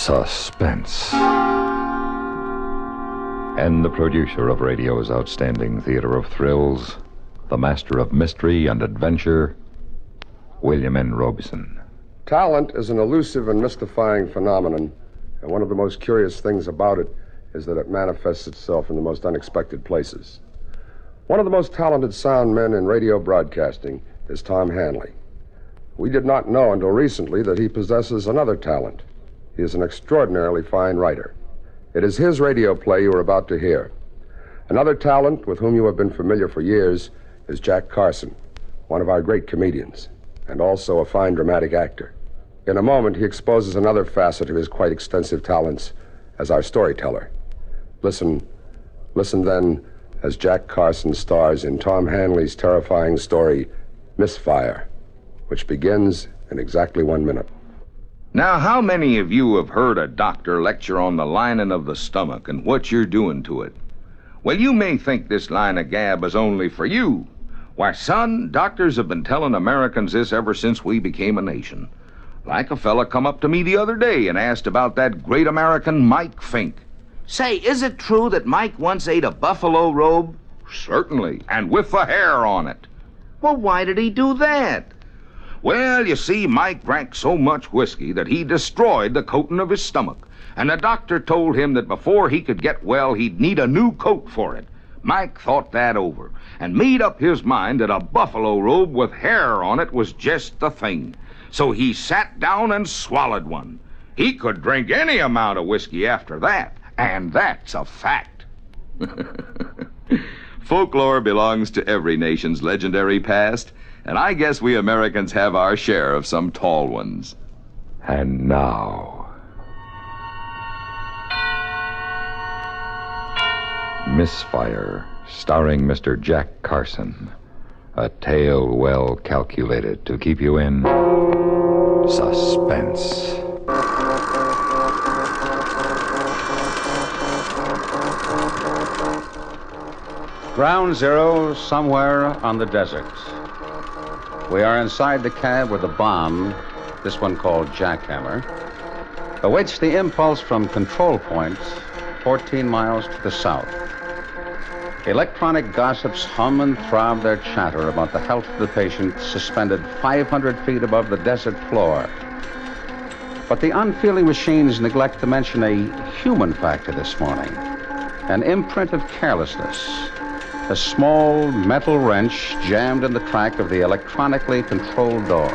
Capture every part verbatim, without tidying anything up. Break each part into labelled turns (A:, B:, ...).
A: Suspense. And the producer of radio's outstanding theater of thrills, the master of mystery and adventure, William N. Robson.
B: Talent is an elusive and mystifying phenomenon, and one of the most curious things about it is that it manifests itself in the most unexpected places. One of the most talented sound men in radio broadcasting is Tom Hanley. We did not know until recently that he possesses another talent. He is an extraordinarily fine writer. It is his radio play you are about to hear. Another talent with whom you have been familiar for years is Jack Carson, one of our great comedians, and also a fine dramatic actor. In a moment, he exposes another facet of his quite extensive talents as our storyteller. Listen, listen then as Jack Carson stars in Tom Hanley's terrifying story, Misfire, which begins in exactly one minute.
C: Now, how many of you have heard a doctor lecture on the lining of the stomach and what you're doing to it? Well, you may think this line of gab is only for you. Why, son, doctors have been telling Americans this ever since we became a nation. Like a fella come up to me the other day and asked about that great American Mike Fink. Say, is it true that Mike once ate a buffalo robe? Certainly, and with the hair on it. Well, why did he do that? Well, you see, Mike drank so much whiskey that he destroyed the coating of his stomach, and the doctor told him that before he could get well, he'd need a new coat for it. Mike thought that over and made up his mind that a buffalo robe with hair on it was just the thing. So he sat down and swallowed one. He could drink any amount of whiskey after that, and that's a fact. Folklore belongs to every nation's legendary past, and I guess we Americans have our share of some tall ones.
A: And now, Misfire, starring Mister Jack Carson. A tale well calculated to keep you in suspense.
D: Ground Zero, somewhere on the desert. We are inside the cab with a bomb, this one called Jackhammer, awaits the impulse from Control Point, fourteen miles to the south. Electronic gossips hum and throb their chatter about the health of the patient suspended five hundred feet above the desert floor. But the unfeeling machines neglect to mention a human factor this morning, an imprint of carelessness. A small metal wrench jammed in the track of the electronically controlled door.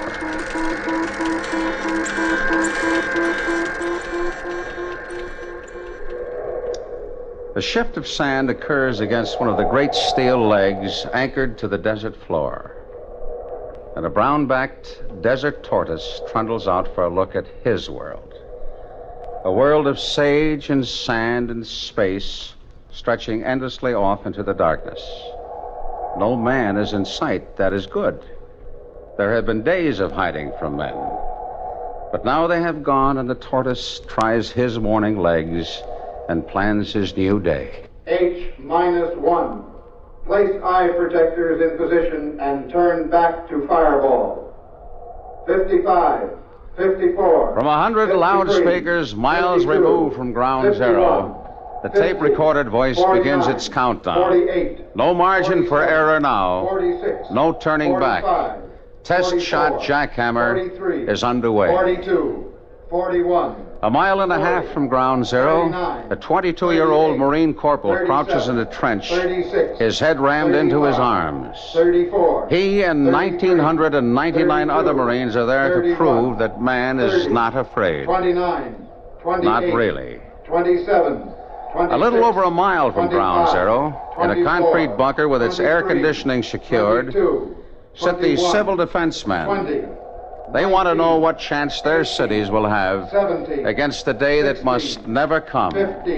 D: The shift of sand occurs against one of the great steel legs anchored to the desert floor. And a brown-backed desert tortoise trundles out for a look at his world. A world of sage and sand and space, stretching endlessly off into the darkness. No man is in sight. That is good. There have been days of hiding from men. But now they have gone, and the tortoise tries his morning legs and plans his new day.
E: H minus one. Place eye protectors in position and turn back to fireball. fifty-five, fifty-four.
D: From a hundred loudspeakers miles removed from Ground Zero, the tape-recorded voice begins its countdown. No margin for error now. No turning back. Test shot Jackhammer is underway.
E: forty-two, forty-one.
D: A mile and a half from Ground Zero, a twenty-two-year-old Marine corporal crouches in a trench, his head rammed into his arms. He and one thousand nine hundred ninety-nine other Marines are there to prove that man is not afraid.
E: twenty-nine,
D: Not really.
E: twenty-seven.
D: A little over a mile from Ground Zero, in a concrete bunker with its air conditioning secured, sit the civil defense men. They want to know what chance their cities will have against the day that must never come.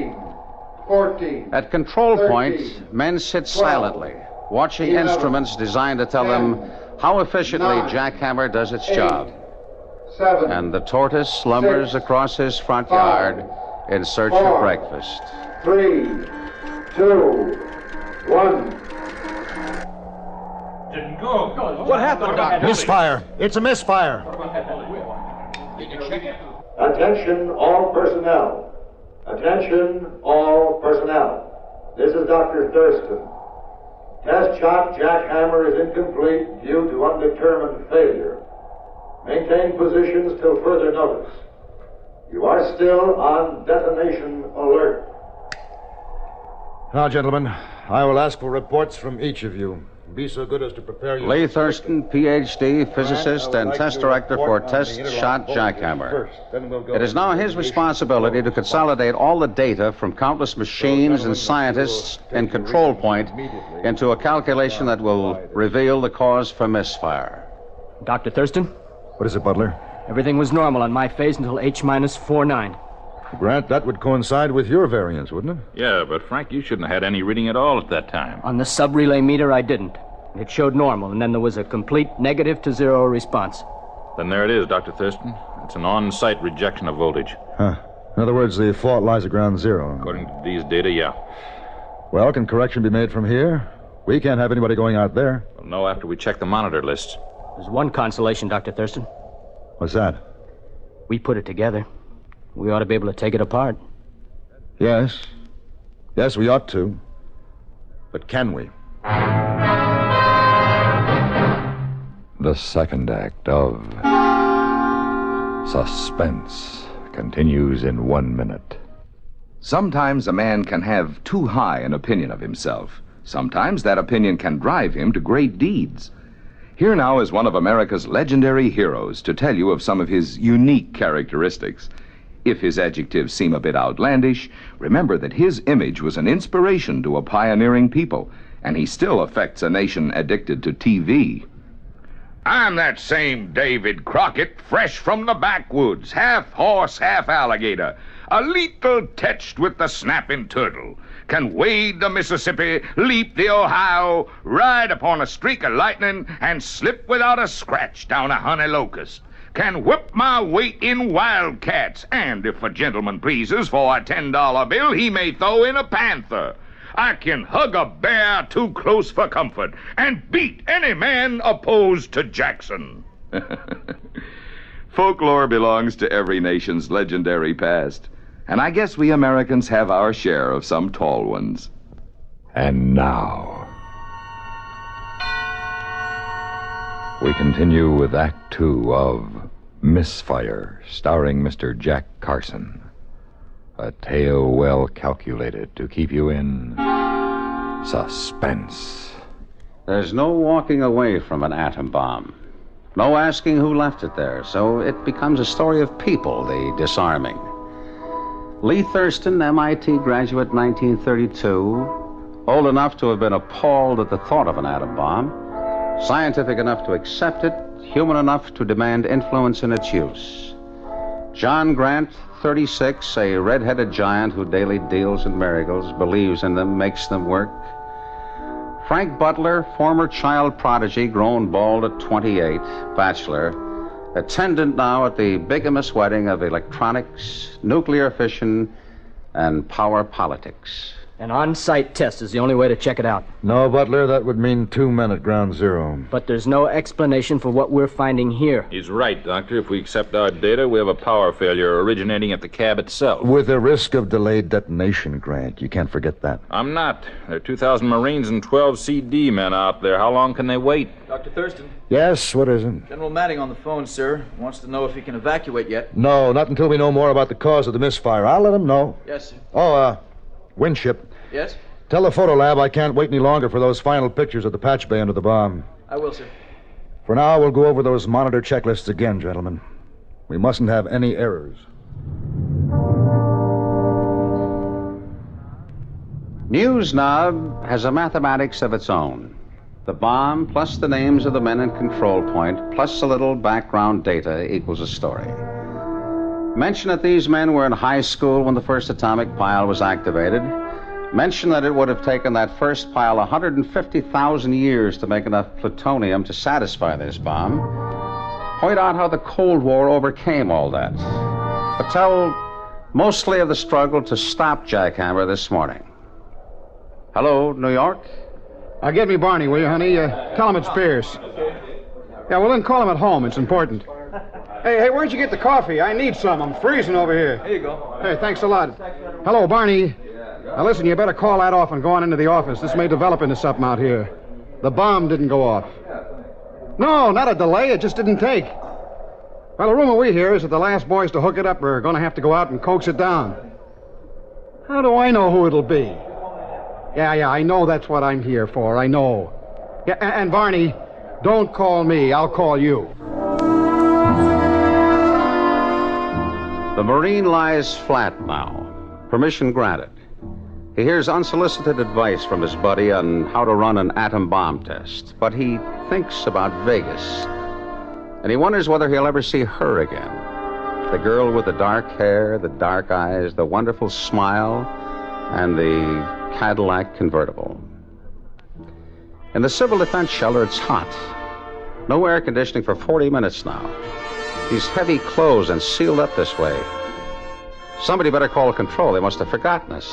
D: At Control Point, men sit silently, watching instruments designed to tell them how efficiently Jackhammer does its job. And the tortoise slumbers across his front yard in search of breakfast.
E: Three, two, one.
F: Didn't go.
G: What happened, Doctor?
H: Misfire. It's a misfire.
F: Did you check it?
E: Attention all personnel. Attention all personnel. This is Doctor Thurston. Test shot jackhammer is incomplete due to undetermined failure. Maintain positions till further notice. You are still on detonation alert.
F: Now, gentlemen, I will ask for reports from each of you. Be so good as to prepare your...
D: Lee Thurston, P H D, physicist and test director for Test Shot Jackhammer. It is now his responsibility to consolidate all the data from countless machines and scientists in Control Point into a calculation that will reveal the cause for misfire.
G: Doctor Thurston?
F: What is it, Butler?
G: Everything was normal on my phase until H minus four nine.
F: Grant, that would coincide with your variance, wouldn't it?
H: Yeah, but Frank, you shouldn't have had any reading at all at that time.
G: On the sub-relay meter, I didn't. It showed normal, and then there was a complete negative to zero response.
H: Then there it is, Doctor Thurston. It's an on-site rejection of voltage.
F: Huh. In other words, the fault lies at ground zero.
H: According to these data, yeah.
F: Well, can correction be made from here? We can't have anybody going out there.
H: We'll know after we check the monitor lists.
G: There's one consolation, Doctor Thurston.
F: What's that?
G: We put it together. We ought to be able to take it apart.
F: Yes. Yes, we ought to. But can we?
A: The second act of Suspense continues in one minute.
C: Sometimes a man can have too high an opinion of himself. Sometimes that opinion can drive him to great deeds. Here now is one of America's legendary heroes to tell you of some of his unique characteristics. If his adjectives seem a bit outlandish, remember that his image was an inspiration to a pioneering people, and he still affects a nation addicted to T V. I'm that same David Crockett, fresh from the backwoods, half horse, half alligator, a little touched with the snapping turtle, can wade the Mississippi, leap the Ohio, ride upon a streak of lightning, and slip without a scratch down a honey locust. Can whip my weight in wildcats, and if a gentleman pleases for a ten dollar bill, he may throw in a panther. I can hug a bear too close for comfort and beat any man opposed to Jackson. Folklore belongs to every nation's legendary past, and I guess we Americans have our share of some tall ones.
A: And now, we continue with Act Two of Misfire, starring Mister Jack Carson. A tale well calculated to keep you in suspense.
D: There's no walking away from an atom bomb. No asking who left it there, so it becomes a story of people, the disarming. Lee Thurston, M I T graduate, nineteen thirty-two, old enough to have been appalled at the thought of an atom bomb, scientific enough to accept it, human enough to demand influence in its use. John Grant, thirty-six, a red-headed giant who daily deals in miracles, believes in them, makes them work. Frank Butler, former child prodigy, grown bald at twenty-eight, bachelor, attendant now at the bigamous wedding of electronics, nuclear fission, and power politics.
G: An on-site test is the only way to check it out.
F: No, Butler, that would mean two men at ground zero.
G: But there's no explanation for what we're finding here.
H: He's right, Doctor. If we accept our data, we have a power failure originating at the cab itself.
F: With a risk of delayed detonation, Grant. You can't forget that.
H: I'm not. There are two thousand Marines and twelve C D men out there. How long can they wait?
I: Doctor Thurston.
F: Yes, what is it?
I: General Matting on the phone, sir. Wants to know if he can evacuate yet.
F: No, not until we know more about the cause of the misfire. I'll let him know.
I: Yes, sir.
F: Oh, uh, Winship.
I: Yes?
F: Tell the photo lab I can't wait any longer for those final pictures of the patch bay under the bomb.
I: I will, sir.
F: For now, we'll go over those monitor checklists again, gentlemen. We mustn't have any errors.
D: NewsNob has a mathematics of its own. The bomb plus the names of the men in Control Point plus a little background data equals a story. Mention that these men were in high school when the first atomic pile was activated. Mention that it would have taken that first pile one hundred fifty thousand years to make enough plutonium to satisfy this bomb. Point out how the Cold War overcame all that. But tell mostly of the struggle to stop Jackhammer this morning. Hello, New York?
J: Uh, get me Barney, will you, honey? Uh, tell him it's Pierce. Yeah, well, then call him at home. It's important. Hey, hey, where'd you get the coffee? I need some. I'm freezing over here.
I: Here you go.
J: Hey, thanks a lot. Hello, Barney. Now, listen, you better call that off and go on into the office. This may develop into something out here. The bomb didn't go off. No, not a delay. It just didn't take. Well, the rumor we hear is that the last boys to hook it up are going to have to go out and coax it down. How do I know who it'll be? Yeah, yeah, I know that's what I'm here for. I know. Yeah, and, and Barney, don't call me. I'll call you.
D: The Marine lies flat now. Permission granted. He hears unsolicited advice from his buddy on how to run an atom bomb test, but he thinks about Vegas. And he wonders whether he'll ever see her again. The girl with the dark hair, the dark eyes, the wonderful smile, and the Cadillac convertible. In the civil defense shelter, it's hot. No air conditioning for forty minutes now. These heavy clothes and sealed up this way. Somebody better call control. They must have forgotten us.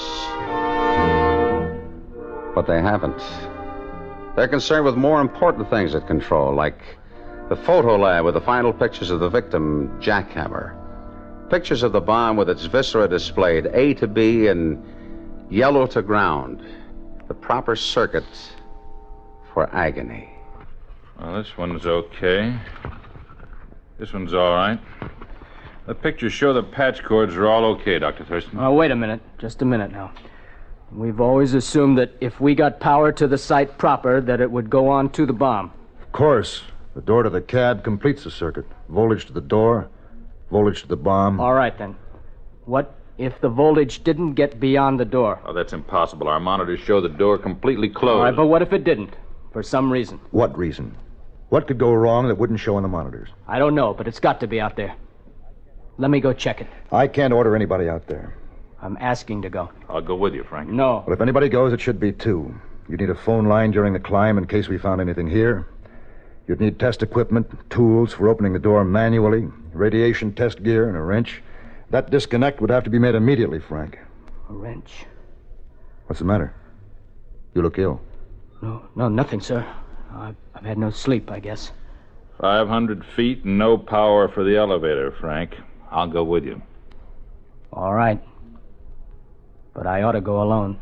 D: But they haven't. They're concerned with more important things at control, like the photo lab with the final pictures of the victim, Jack Hammer. Pictures of the bomb with its viscera displayed, A to B and yellow to ground. The proper circuit for agony.
H: Well, this one's okay. This one's all right. The pictures show the patch cords are all okay, Doctor Thurston.
G: Oh, wait a minute. Just a minute now. We've always assumed that if we got power to the site proper, that it would go on to the bomb.
F: Of course. The door to the cab completes the circuit. Voltage to the door, voltage to the bomb.
G: All right, then. What if the voltage didn't get beyond the door?
H: Oh, that's impossible. Our monitors show the door completely closed.
G: All right, but what if it didn't? For some reason.
F: What reason? What could go wrong that wouldn't show on the monitors?
G: I don't know, but it's got to be out there. Let me go check it.
F: I can't order anybody out there.
G: I'm asking to go.
H: I'll go with you, Frank.
G: No.
F: Well, if anybody goes, it should be two. You'd need a phone line during the climb in case we found anything here. You'd need test equipment, tools for opening the door manually, radiation test gear, and a wrench. That disconnect would have to be made immediately, Frank.
G: A wrench?
F: What's the matter? You look ill.
G: No, no, nothing, sir. I've, I've had no sleep, I guess.
H: Five hundred feet and no power for the elevator, Frank. I'll go with you.
G: All right. But I ought to go alone.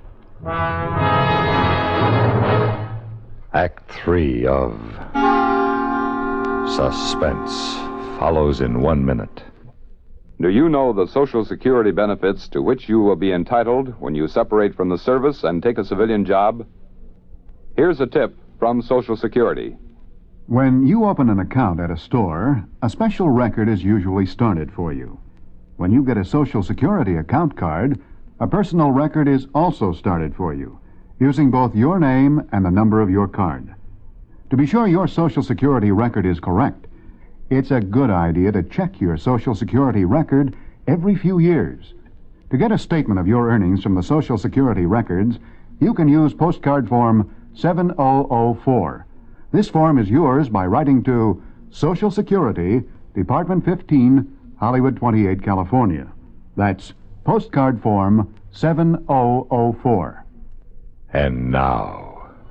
A: Act three of Suspense follows in one minute.
K: Do you know the Social Security benefits to which you will be entitled when you separate from the service and take a civilian job? Here's a tip from Social Security.
L: When you open an account at a store, a special record is usually started for you. When you get a Social Security account card, a personal record is also started for you, using both your name and the number of your card. To be sure your Social Security record is correct, it's a good idea to check your Social Security record every few years. To get a statement of your earnings from the Social Security records, you can use postcard form seven thousand four. This form is yours by writing to Social Security, Department fifteen, Hollywood twenty-eight, California. That's postcard form seven thousand four.
A: And now,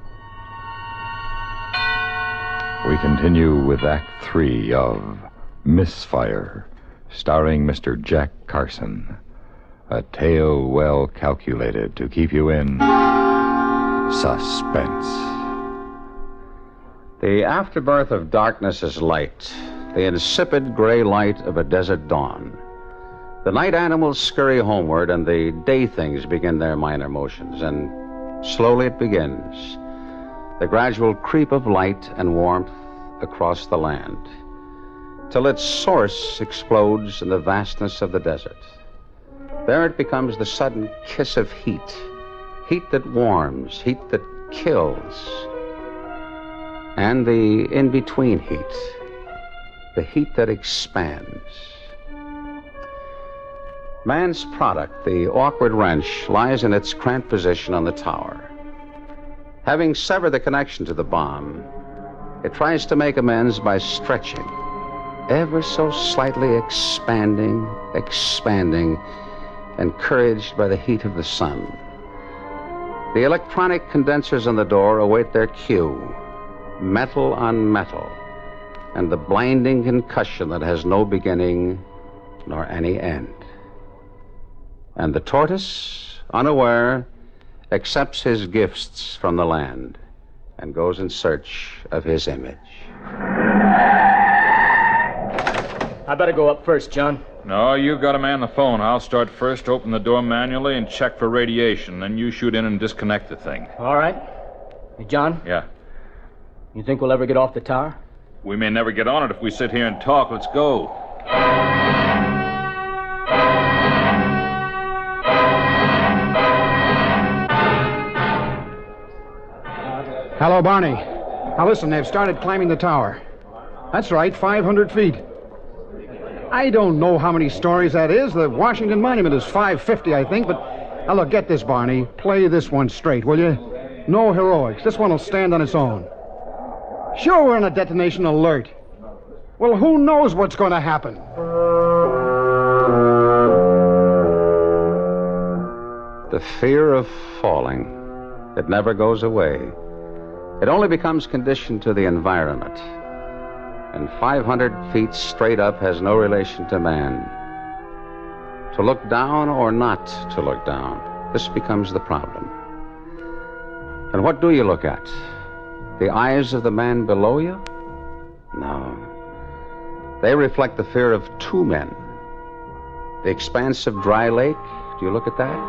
A: we continue with Act Three of Misfire, starring Mister Jack Carson. A tale well calculated to keep you in suspense.
D: The afterbirth of darkness is light, the insipid gray light of a desert dawn. The night animals scurry homeward, and the day things begin their minor motions, and slowly it begins. The gradual creep of light and warmth across the land, till its source explodes in the vastness of the desert. There it becomes the sudden kiss of heat, heat that warms, heat that kills, and the in-between heat, the heat that expands. Man's product, the awkward wrench, lies in its cramped position on the tower. Having severed the connection to the bomb, it tries to make amends by stretching, ever so slightly expanding, expanding, encouraged by the heat of the sun. The electronic condensers on the door await their cue, metal on metal, and the blinding concussion that has no beginning nor any end. And the tortoise, unaware, accepts his gifts from the land and goes in search of his image.
G: I better go up first, John.
H: No, you got a man on the phone. I'll start first, open the door manually, and check for radiation. Then you shoot in and disconnect the thing.
G: All right. Hey, John?
H: Yeah.
G: You think we'll ever get off the tower?
H: We may never get on it if we sit here and talk. Let's go.
J: Hello, Barney. Now listen, they've started climbing the tower. That's right, five hundred feet. I don't know how many stories that is. The Washington Monument is five fifty, I think, but... Now, look, get this, Barney. Play this one straight, will you? No heroics. This one will stand on its own. Sure, we're on a detonation alert. Well, who knows what's going to happen?
D: The fear of falling, it never goes away. It only becomes conditioned to the environment. And five hundred feet straight up has no relation to man. To look down or not to look down, this becomes the problem. And what do you look at? The eyes of the man below you? No. They reflect the fear of two men. The expanse of dry lake, do you look at that?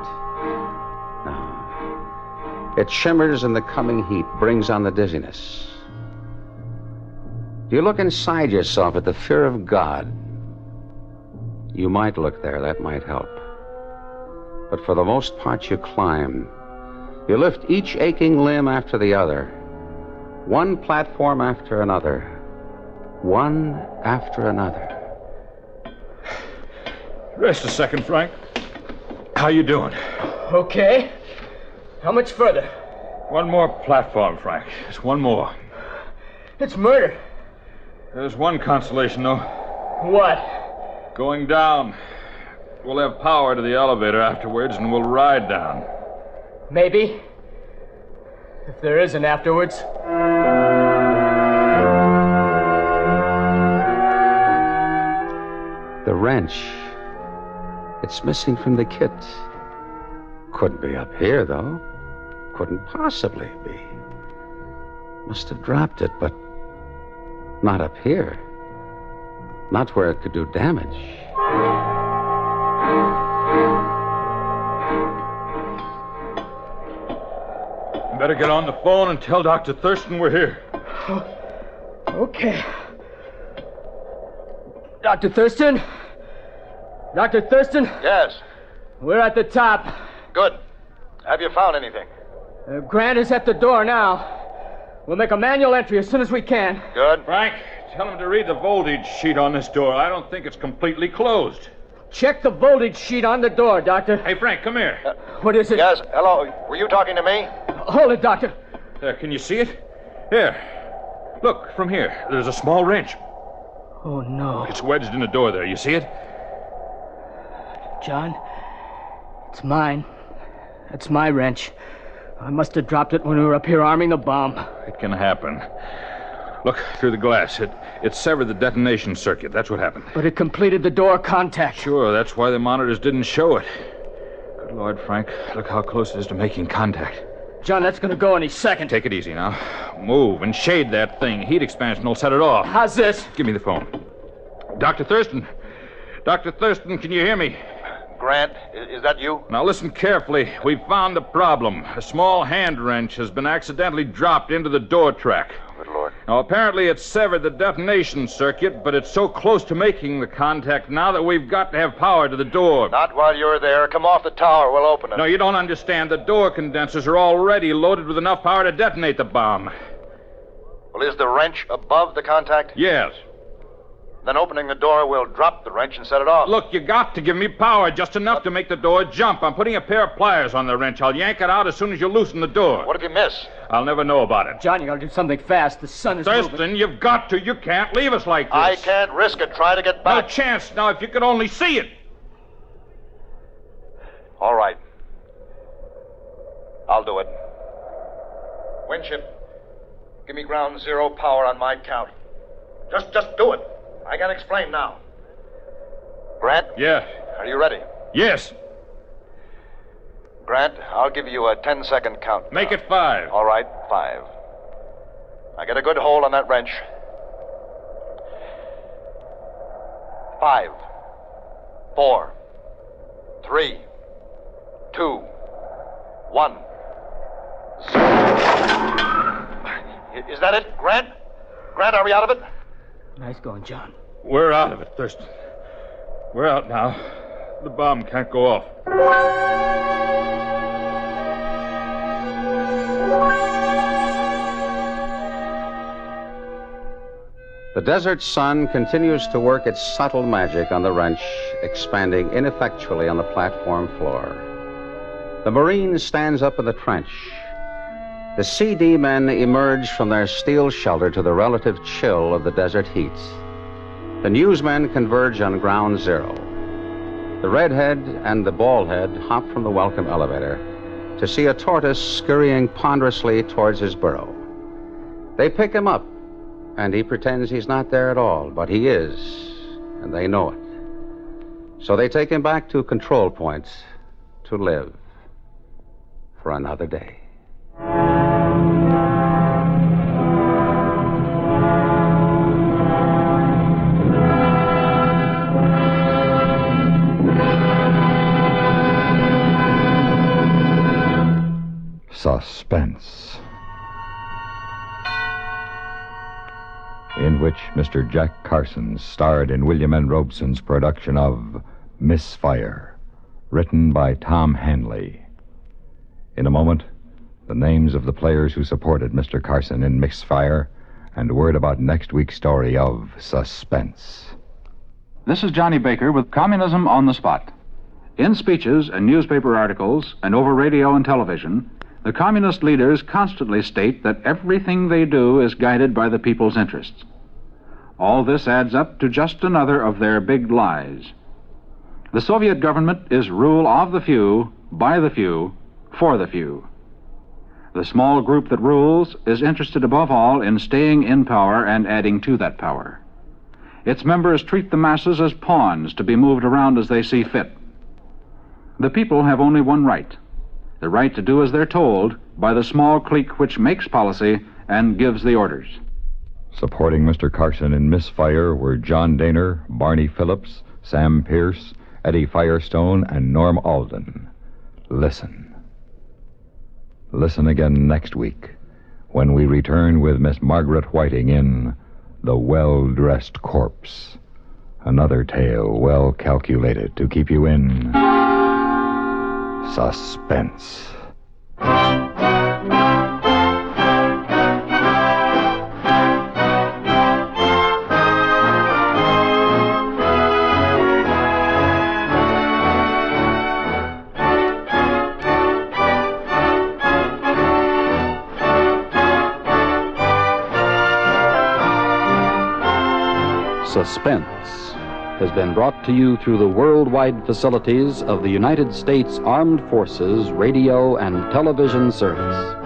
D: No. It shimmers in the coming heat, brings on the dizziness. Do you look inside yourself at the fear of God? You might look there, that might help. But for the most part, you climb. You lift each aching limb after the other. One platform after another. One after another.
H: Rest a second, Frank. How you doing?
G: Okay. How much further?
H: One more platform, Frank. Just one more.
G: It's murder.
H: There's one consolation, though.
G: What?
H: Going down. We'll have power to the elevator afterwards, and we'll ride down.
G: Maybe. If there is an afterwards.
D: The wrench. It's missing from the kit. Couldn't be up here, though. Couldn't possibly be. Must have dropped it, but not up here. Not where it could do damage.
H: Better get on the phone and tell Doctor Thurston we're here.
G: Okay. Doctor Thurston? Doctor Thurston?
M: Yes.
G: We're at the top.
M: Good. Have you found anything?
G: Uh, Grant is at the door now. We'll make a manual entry as soon as we can.
M: Good.
H: Frank, tell him to read the voltage sheet on this door. I don't think it's completely closed.
G: Check the voltage sheet on the door, Doctor.
H: Hey, Frank, come here.
M: Uh,
G: what is it?
M: Yes, hello. Were you talking to me?
G: Hold it, Doctor.
H: There, can you see it? Here. Look, from here. There's a small wrench.
G: Oh, no.
H: It's wedged in the door there. You see it?
G: John, it's mine. That's my wrench. I must have dropped it when we were up here arming the bomb.
H: It can happen. Look, through the glass. It it severed the detonation circuit. That's what happened.
G: But it completed the door contact.
H: Sure, that's why the monitors didn't show it. Good Lord, Frank, look how close it is to making contact.
G: John, that's going to go any second.
H: Take it easy now. Move and shade that thing. Heat expansion will set it off.
G: How's this?
H: Give me the phone. Doctor Thurston. Doctor Thurston, can you hear me?
M: Grant, is that you?
H: Now listen carefully. We've found the problem. A small hand wrench has been accidentally dropped into the door track.
M: Good Lord.
H: Now, apparently it severed the detonation circuit, but it's so close to making the contact now that we've got to have power to the door.
M: Not while you're there. Come off the tower. We'll open it.
H: No, you don't understand. The door condensers are already loaded with enough power to detonate the bomb.
M: Well, is the wrench above the contact?
H: Yes.
M: Then opening the door will drop the wrench and set it off.
H: Look, you got to give me power, just enough to make the door jump. I'm putting a pair of pliers on the wrench. I'll yank it out as soon as you loosen the door.
M: What if you miss?
H: I'll never know about it.
G: John, you gotta do something fast. The sun is
H: Thurston,
G: moving.
H: you've got to. You can't leave us like this.
M: I can't risk it. Try to get back.
H: No chance. Now, if you could only see it.
M: All right. I'll do it. Winship, give me ground zero power on my count. Just, just do it. I can explain now. Grant?
H: Yes.
M: Are you ready?
H: Yes.
M: Grant, I'll give you a ten-second count.
H: Make it five.
M: All right, five. Now get a good hold on that wrench. Five, four, three, two, one. Is that it, Grant? Grant, are we out of it?
G: Nice going, John.
H: We're out of it, Thurston. We're out now. The bomb can't go off.
D: The desert sun continues to work its subtle magic on the wrench, expanding ineffectually on the platform floor. The Marine stands up in the trench. The C D men emerge from their steel shelter to the relative chill of the desert heat. The newsmen converge on ground zero. The redhead and the baldhead hop from the welcome elevator to see a tortoise scurrying ponderously towards his burrow. They pick him up, and he pretends he's not there at all, but he is, and they know it. So they take him back to control point to live for another day.
A: Suspense, in which Mister Jack Carson starred in William N. Robeson's production of Misfire, written by Tom Hanley. In a moment, the names of the players who supported Mister Carson in Misfire, and word about next week's story of Suspense.
N: This is Johnny Baker with Communism on the Spot. In speeches and newspaper articles and over radio and television, the communist leaders constantly state that everything they do is guided by the people's interests. All this adds up to just another of their big lies. The Soviet government is rule of the few, by the few, for the few. The small group that rules is interested above all in staying in power and adding to that power. Its members treat the masses as pawns to be moved around as they see fit. The people have only one right: the right to do as they're told by the small clique which makes policy and gives the orders.
A: Supporting Mister Carson in Misfire were John Daner, Barney Phillips, Sam Pierce, Eddie Firestone, and Norm Alden. Listen. Listen again next week when we return with Miss Margaret Whiting in The Well-Dressed Corpse. Another tale well calculated to keep you in suspense.
O: Suspense has been brought to you through the worldwide facilities of the United States Armed Forces Radio and Television Service.